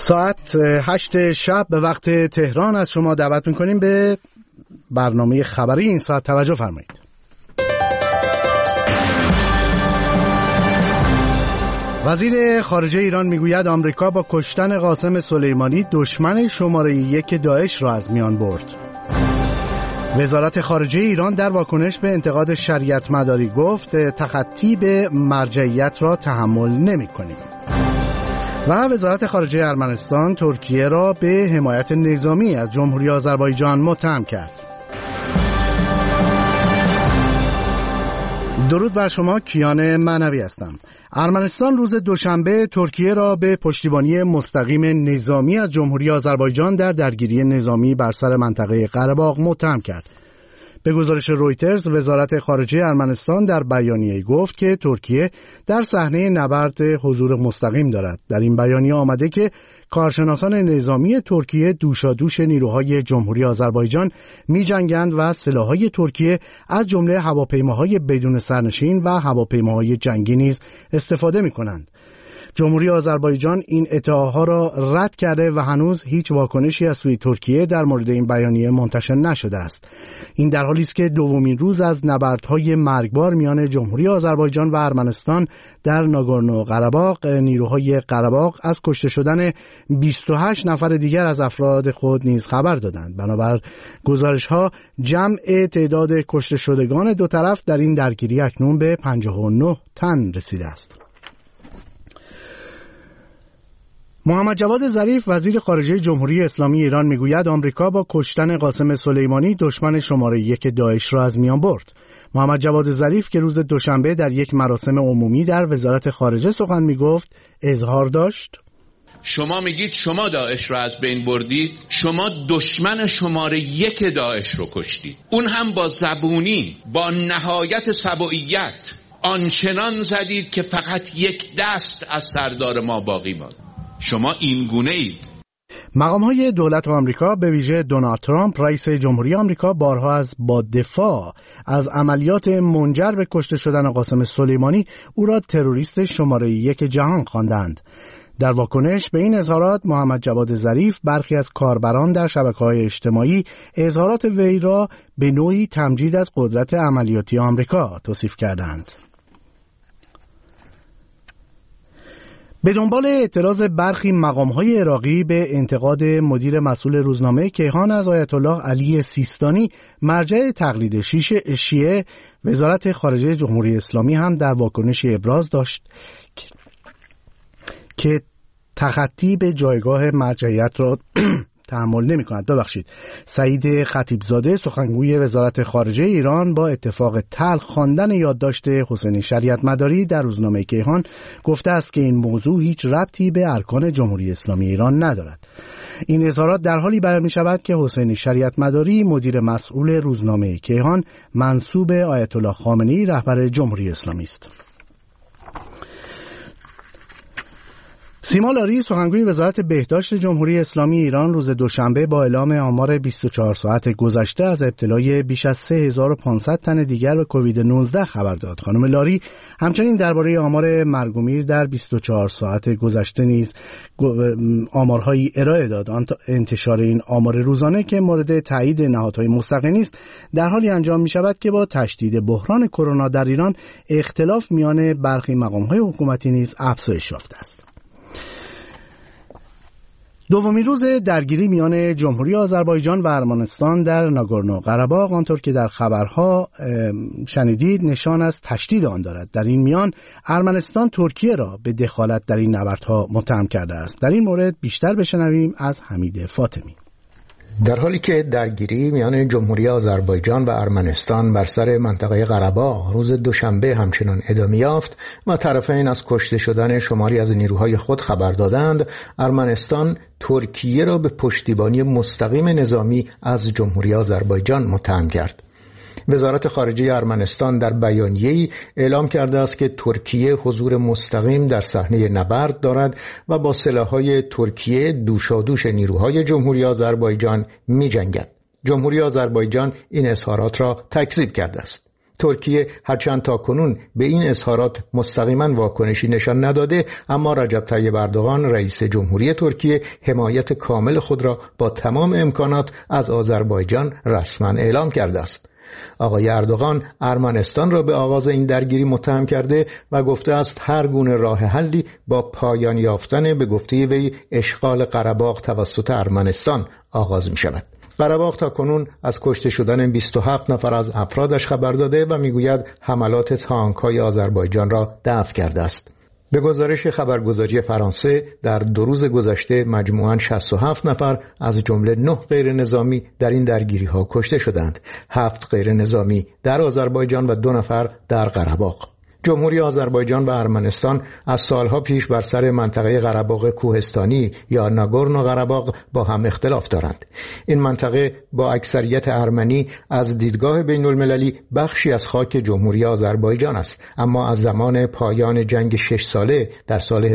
ساعت 8 شب به وقت تهران از شما دعوت میکنیم به برنامه خبری این ساعت. توجه فرمایید. وزیر خارجه ایران میگوید آمریکا با کشتن قاسم سلیمانی دشمن شماره 1 داعش را از میان برد. وزارت خارجه ایران در واکنش به انتقاد شریعت مداری گفت تخطی به مرجعیت را تحمل نمی‌کنیم. و وزارت خارجه ارمنستان ترکیه را به حمایت نظامی از جمهوری آذربایجان متهم کرد. درود بر شما، کیان معنوی هستم. ارمنستان روز دوشنبه ترکیه را به پشتیبانی مستقیم نظامی از جمهوری آذربایجان در درگیری نظامی بر سر منطقه قره باغ متهم کرد. به گزارش رویترز، وزارت خارجه ارمنستان در بیانیه گفت که ترکیه در صحنه نبرد حضور مستقیم دارد. در این بیانیه آمده که کارشناسان نظامی ترکیه دوشادوش نیروهای جمهوری آذربایجان می‌جنگند و سلاح‌های ترکیه از جمله هواپیماهای بدون سرنشین و هواپیماهای جنگی نیز استفاده می‌کنند. جمهوری آذربایجان این ادعاها را رد کرده و هنوز هیچ واکنشی از سوی ترکیه در مورد این بیانیه منتشر نشده است. این در حالی است که دومین روز از نبردهای مرگبار میان جمهوری آذربایجان و ارمنستان در ناگورنو قره‌باغ، نیروهای قره‌باغ از کشته شدن 28 نفر دیگر از افراد خود نیز خبر دادند. بنابر گزارش‌ها جمع تعداد کشته شدگان دو طرف در این درگیری اکنون به 59 تن رسیده است. محمد جواد ظریف وزیر خارجه جمهوری اسلامی ایران میگوید آمریکا با کشتن قاسم سلیمانی دشمن شماره 1 داعش را از میان برد. محمد جواد ظریف که روز دوشنبه در یک مراسم عمومی در وزارت خارجه سخن میگفت اظهار داشت: شما میگید شما داعش را از بین بردید، شما دشمن شماره 1 داعش رو کشتید، اون هم با زبونی، با نهایت سبوعیت آنچنان زدید که فقط یک دست از سردار ما باقی ماند. شما این گونه اید. مقام‌های دولت آمریکا به ویژه دونالد ترامپ رئیس جمهوری آمریکا بارها با دفاع از عملیات منجر به کشته شدن قاسم سلیمانی او را تروریست شماره 1 جهان خواندند. در واکنش به این اظهارات محمد جواد ظریف برخی از کاربران در شبکه‌های اجتماعی اظهارات وی را به نوعی تمجید از قدرت عملیاتی آمریکا توصیف کردند. به دنبال اعتراض برخی مقام‌های عراقی به انتقاد مدیر مسئول روزنامه کیهان از آیت الله علی سیستانی مرجع تقلید شیعه، وزارت خارجه جمهوری اسلامی هم در واکنشی ابراز داشت که تخطی به جایگاه مرجعیت را تحمل نمی کند. سعید خطیبزاده سخنگوی وزارت خارجه ایران با اتفاق تلخ خواندن یادداشت حسین شریعت مداری در روزنامه کیهان گفته است که این موضوع هیچ ربطی به ارکان جمهوری اسلامی ایران ندارد. این اظهارات در حالی بیان می شود که حسین شریعت مداری مدیر مسئول روزنامه کیهان منسوب آیت الله خامنه‌ای رهبر جمهوری اسلامی است. سیما لاری سخنگوی وزارت بهداشت جمهوری اسلامی ایران روز دوشنبه با اعلام آمار 24 ساعت گذشته از ابتلای بیش از 3500 تن دیگر به کووید 19 خبر داد. خانم لاری همچنین درباره آمار مرگ و میر در 24 ساعت گذشته نیز آمارهایی ارائه داد. انتشار این آمار روزانه که مورد تایید نهادهای مستقلی است در حالی انجام می شود که با تشدید بحران کرونا در ایران اختلاف میان برخی مقام‌های حکومتی نیز افزایش یافته است. دومین روز درگیری میان جمهوری آذربایجان و ارمنستان در ناگورنو قره‌باغ آنطور که در خبرها شنیدید نشان از تشدید آن دارد. در این میان ارمنستان ترکیه را به دخالت در این نبردها متهم کرده است. در این مورد بیشتر بشنویم از حمید فاطمی. در حالی که درگیری میان جمهوری آذربایجان و ارمنستان بر سر منطقه قره‌باغ روز دوشنبه همچنان ادامه یافت و طرفین از کشته شدن شماری از نیروهای خود خبر دادند، ارمنستان ترکیه را به پشتیبانی مستقیم نظامی از جمهوری آذربایجان متهم کرد. وزارت خارجه ارمنستان در بیانیه‌ای اعلام کرده است که ترکیه حضور مستقیم در صحنه نبرد دارد و با سلاح‌های ترکیه دوشادوش نیروهای جمهوری آذربایجان می‌جنگد. جمهوری آذربایجان این اظهارات را تکذیب کرده است. ترکیه هرچند تاکنون به این اظهارات مستقیما واکنشی نشان نداده، اما رجب طیب اردوغان رئیس جمهوری ترکیه حمایت کامل خود را با تمام امکانات از آذربایجان رسما اعلام کرده است. آقای اردوغان ارمنستان را به آغاز این درگیری متهم کرده و گفته است هر گونه راه حلی با پایان یافتن به گفته وی اشغال قره‌باغ توسط ارمنستان آغاز می شود. قره‌باغ تاکنون از کشته شدن 27 نفر از افرادش خبر داده و میگوید حملات تانک‌های آذربایجان را دفع کرده است. به گزارش خبرگزاری فرانسه در 2 روز گذشته مجموعاً 67 نفر از جمله 9 غیر نظامی در این درگیری‌ها کشته شدند. 7 غیر نظامی در آذربایجان و 2 نفر در قره‌باغ. جمهوری آذربایجان و ارمنستان از سالها پیش بر سر منطقه قره‌باغ کوهستانی یا ناگورنو قره‌باغ با هم اختلاف دارند. این منطقه با اکثریت ارمنی از دیدگاه بین المللی بخشی از خاک جمهوری آذربایجان است، اما از زمان پایان جنگ 6 ساله در سال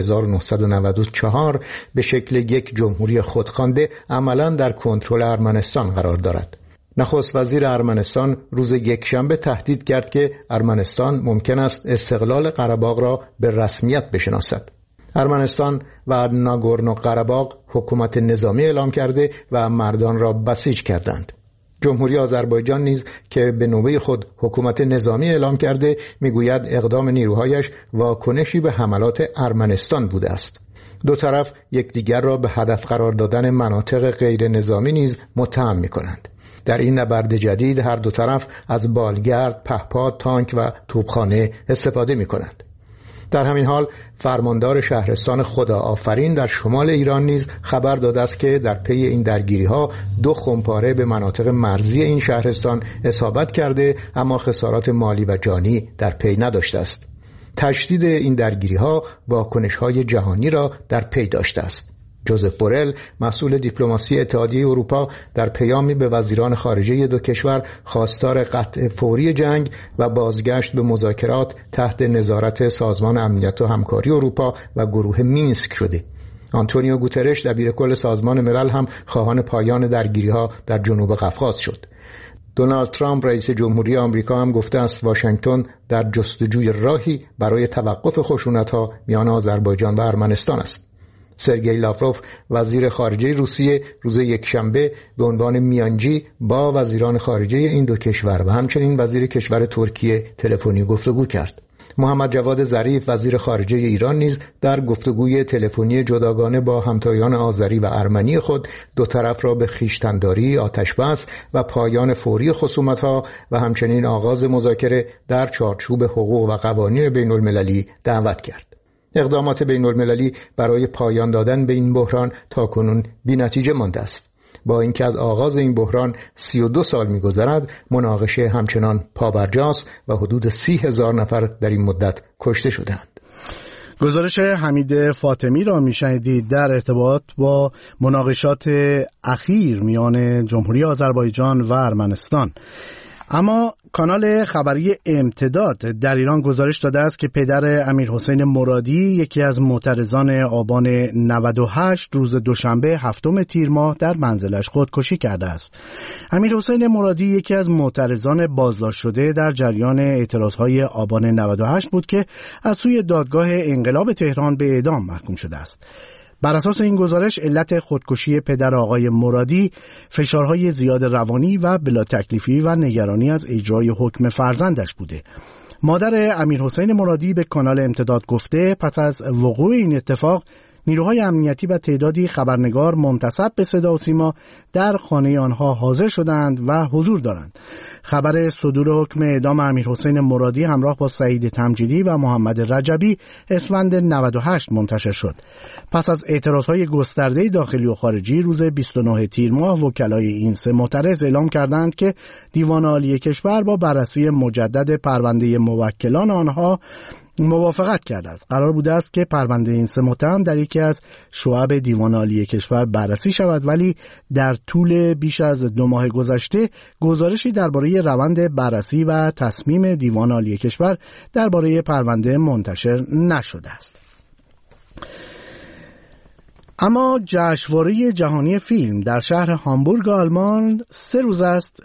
1994 به شکل یک جمهوری خودخوانده عملاً در کنترل ارمنستان قرار دارد. نخست وزیر ارمنستان روز یکشنبه تهدید کرد که ارمنستان ممکن است استقلال قره‌باغ را به رسمیت بشناسد. ارمنستان و ناگورنو قره‌باغ حکومت نظامی اعلام کرده و مردان را بسیج کردند. جمهوری آذربایجان نیز که به نوبه خود حکومت نظامی اعلام کرده میگوید اقدام نیروهایش واکنشی به حملات ارمنستان بوده است. دو طرف یکدیگر را به هدف قرار دادن مناطق غیر نظامی نیز متهم می‌کنند. در این نبرد جدید هر دو طرف از بالگرد، پهپاد، تانک و توپخانه استفاده می‌کنند. در همین حال فرماندار شهرستان خداآفرین در شمال ایران نیز خبر داده است که در پی این درگیری‌ها 2 خمپاره به مناطق مرزی این شهرستان اصابت کرده، اما خسارات مالی و جانی در پی نداشته است. تشدید این درگیری‌ها واکنش‌های جهانی را در پی داشته است. جوزف بورل مسئول دیپلماسی اتحادیه اروپا در پیامی به وزیران خارجه 2 کشور خواستار قطع فوری جنگ و بازگشت به مذاکرات تحت نظارت سازمان امنیت و همکاری اروپا و گروه مینسک شده. آنتونیو گوترش دبیرکل سازمان ملل هم خواهان پایان درگیری‌ها در جنوب قفقاز شد. دونالد ترامپ رئیس جمهوری آمریکا هم گفته است واشنگتن در جستجوی راهی برای توقف خشونت‌ها میان آذربایجان و ارمنستان است. سرگئی لاوروف وزیر خارجه روسیه روز یکشنبه به عنوان میانجی با وزیران خارجه این 2 کشور و همچنین وزیر کشور ترکیه تلفنی گفتگو کرد. محمد جواد ظریف وزیر خارجه ایران نیز در گفتگوی تلفنی جداگانه با همتایان آذری و ارمنی خود 2 طرف را به خویشتن‌داری، آتش‌بس و پایان فوری خصومت‌ها و همچنین آغاز مذاکره در چارچوب حقوق و قوانین بین‌المللی دعوت کرد. اقدامات بین‌المللی برای پایان دادن به این بحران تاکنون بی‌نتیجه مانده است. با اینکه از آغاز این بحران 32 سال می‌گذرد، مناقشه همچنان پابرجاست و حدود 30,000 نفر در این مدت کشته شدند. گزارش حمید فاطمی را میشنیدید در ارتباط با مناقشات اخیر میان جمهوری آذربایجان و ارمنستان. اما کانال خبری امتداد در ایران گزارش داده است که پدر امیرحسین مرادی یکی از معترضان آبان 98 روز دوشنبه 7 تیر ماه در منزلش خودکشی کرده است. امیرحسین مرادی یکی از معترضان بازداشت شده در جریان اعتراضهای آبان 98 بود که از سوی دادگاه انقلاب تهران به اعدام محکوم شده است. بر اساس این گزارش علت خودکشی پدر آقای مرادی فشارهای زیاد روانی و بلا تکلیفی و نگرانی از اجرای حکم فرزندش بوده. مادر امیرحسین مرادی به کانال امتداد گفته پس از وقوع این اتفاق نیروهای امنیتی و تعدادی خبرنگار منتسب به صدا و سیما در خانه آنها حاضر شدند و حضور دارند. خبر صدور حکم اعدام امیرحسین مرادی همراه با سعید تمجیدی و محمد رجبی اسفند 98 منتشر شد. پس از اعتراضهای گسترده داخلی و خارجی روز 29 تیر ماه وکلای این 3 معترض اعلام کردند که دیوان عالی کشور با بررسی مجدد پرونده موکلان آنها موافقت کرده است. قرار بوده است که پرونده این 3 متهم در یکی از شعب دیوان عالی کشور بررسی شود، ولی در طول بیش از 2 ماه گذشته گزارشی درباره روند بررسی و تصمیم دیوان عالی کشور درباره پرونده منتشر نشده است. اما جشنواره جهانی فیلم در شهر هامبورگ آلمان 3 روز است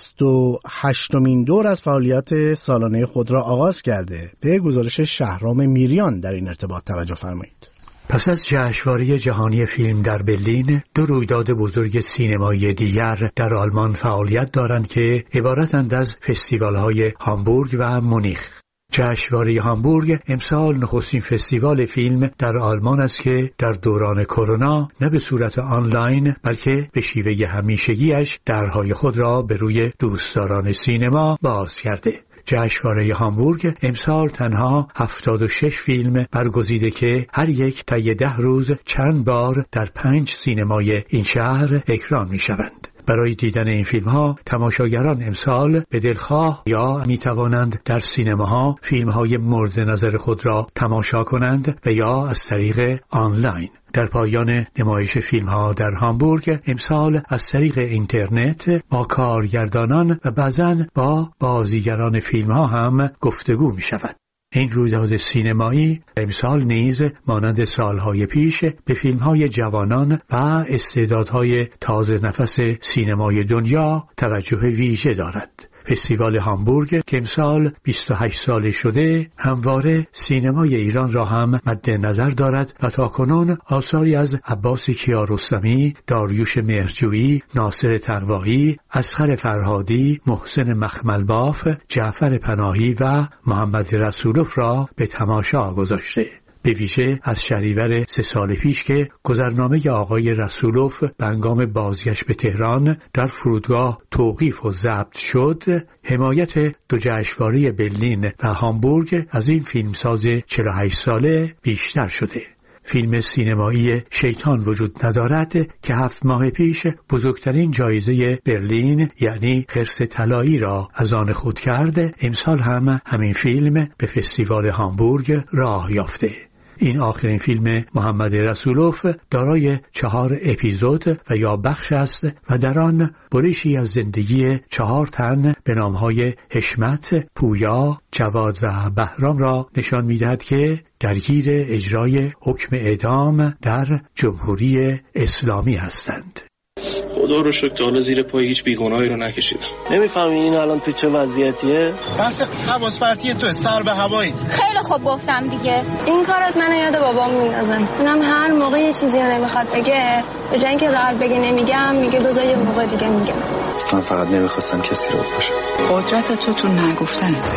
28مین دور از فعالیت سالانه خود را آغاز کرده. به گزارش شهرام میریان در این ارتباط توجه فرمایید. پس از جشنواره جهانی فیلم در برلین، 2 رویداد بزرگ سینمایی دیگر در آلمان فعالیت دارند که عبارتند از فستیوال‌های هامبورگ و مونیخ. جشنواره هامبورگ امسال نخستین فستیوال فیلم در آلمان است که در دوران کرونا نه به صورت آنلاین بلکه به شیوه همیشگیش درهای خود را به روی دوستداران سینما باز کرده. جشنواره هامبورگ امسال تنها 76 فیلم برگزیده که هر یک طی 10 روز چند بار در 5 سینمای این شهر اکران می شوند. برای دیدن این فیلم ها تماشاگران امسال به دلخواه یا می توانند در سینماها فیلم های مورد نظر خود را تماشا کنند و یا از طریق آنلاین. در پایان نمایش فیلم ها در هامبورگ امسال از طریق اینترنت با کارگردانان و بعضاً با بازیگران فیلم ها هم گفتگو می شود. این رویداد سینمایی امسال نیز مانند سالهای پیش به فیلم‌های جوانان و استعدادهای تازه نفس سینمای دنیا توجه ویژه دارد. فستیوال هامبورگ که امسال 28 ساله شده همواره سینمای ایران را هم مد نظر دارد و تاکنون آثاری از عباس کیارستمی، داریوش مهرجویی، ناصر تقوایی، اصغر فرهادی، محسن مخملباف، جعفر پناهی و محمد رسولوف را به تماشا گذاشته. به ویژه از شهریور 3 سال پیش که گذرنامه آقای رسولوف به هنگام بازگشت به تهران در فرودگاه توقیف و ضبط شد، حمایت 2 جشنواره برلین و هامبورگ از این فیلمساز 48 ساله بیشتر شده. فیلم سینمایی شیطان وجود ندارد که 7 ماه پیش بزرگترین جایزه برلین یعنی خرس طلایی را از آن خود کرد، امسال هم همین فیلم به فستیوال هامبورگ راه یافته. این آخرین فیلم محمد رسولوف دارای 4 اپیزود و یا بخش است و در آن بریشی از زندگی 4 تن به نامهای حشمت، پویا، جواد و بهرام را نشان می‌دهد که درگیر اجرای حکم اعدام در جمهوری اسلامی هستند. خدا رو شکر تا حالا زیر پای هیچ بیگناهی رو نکشیدم. نمیفهمی این الان تو چه وضعیتیه؟ بس حواس پرتی تو سر به هوایی. خیلی خوب گفتم دیگه. این کارت منو یاد بابام میندازه. اونم هر موقع یه چیزی رو نمیخواد بگه، به جای اینکه راحت بگه نمیگم، میگه بذار یه موقع دیگه میگم. من فقط نمیخواستم کسی رو بکشم. قدرت تو نگفتنته.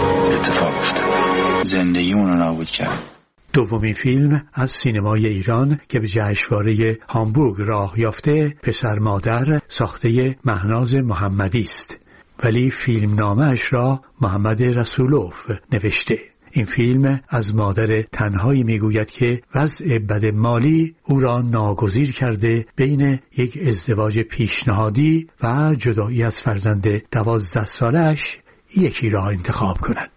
اتفاق افتاد. زندگیمون رو نابود کرد. دومین فیلم از سینمای ایران که به جشنواره هامبورگ راه یافته پسر مادر ساخته مهناز محمدی است، ولی فیلم نامش را محمد رسولوف نوشته. این فیلم از مادر تنهایی میگوید که وضع بد مالی او را ناگزیر کرده بین یک ازدواج پیشنهادی و جدایی از فرزند 12 سالش یکی را انتخاب کند.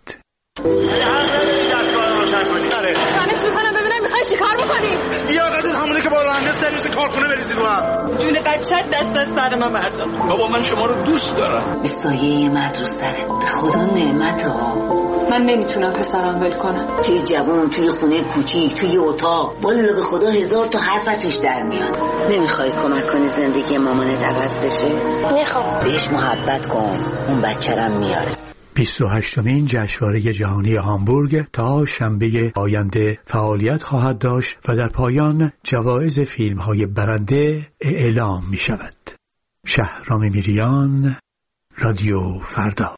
که با راننده سرویس کارخونه بریزید رو هم جون بچت دست از سر من بردار. بابا من شما رو دوست دارم. به سایه مرد رو سرت به خدا نعمت ها. من نمیتونم پسرم ول کنم. توی جوان، توی خونه کوچیک، توی اتاق، والا به خدا 1000 تا حرف توش در میاد. نمیخوای کمک کنی زندگی مامانت عوض بشه؟ میخوام. بهش محبت کن، اون بچه‌رم میاره. 28مین جشنواره جهانی هامبورگ تا شنبه آینده فعالیت خواهد داشت و در پایان جوایز فیلم‌های برنده اعلام می شود. شهرام میریان، رادیو فردا.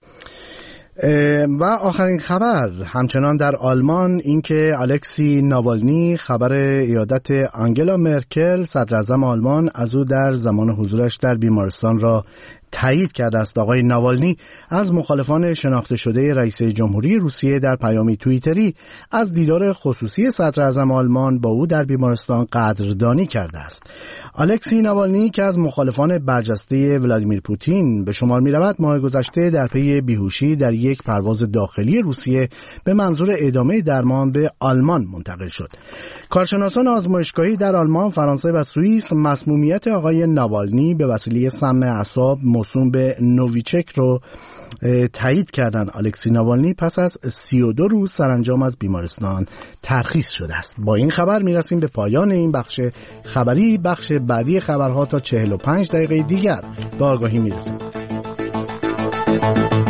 و آخرین خبر همچنان در آلمان اینکه الکسی ناوالنی خبر عیادت آنگلا مرکل صدراعظم آلمان از او در زمان حضورش در بیمارستان را تایید کرده است. آقای ناوالنی از مخالفان شناخته شده رئیس جمهوری روسیه در پیامی توییتری از دیدار خصوصی صدراعظم آلمان با او در بیمارستان قدردانی کرده است. الکسی ناوالنی که از مخالفان برجسته ولادیمیر پوتین به شمار می‌رود، ماه گذشته در پی بیهوشی در یک پرواز داخلی روسیه به منظور ادامه درمان به آلمان منتقل شد. کارشناسان آزمایشگاهی در آلمان، فرانسه و سوئیس مسمومیت آقای ناوالنی به وسیله سم اعصاب موسوم به نوویچک رو تایید کردن. الکسی ناوالنی پس از 32 روز سرانجام از بیمارستان ترخیص شده است. با این خبر میرسیم به پایان این بخش خبری. بخش بعدی خبرها تا 45 دقیقه دیگر به آگاهی میرسیم.